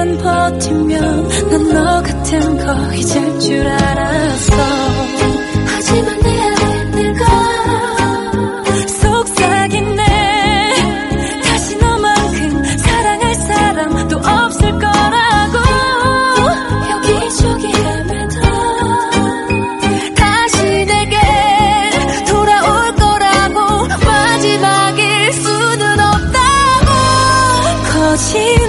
조금만 버티면 난 너 같은 거 잊을 줄 알았어. 하지만 내 안에 늙어 속삭이네. 다시 너만큼 사랑할 사람도 없을 거라고. 여기저기 헤매도 다시 내게 돌아올 거라고. 마지막일 수는 없다고. 거짓말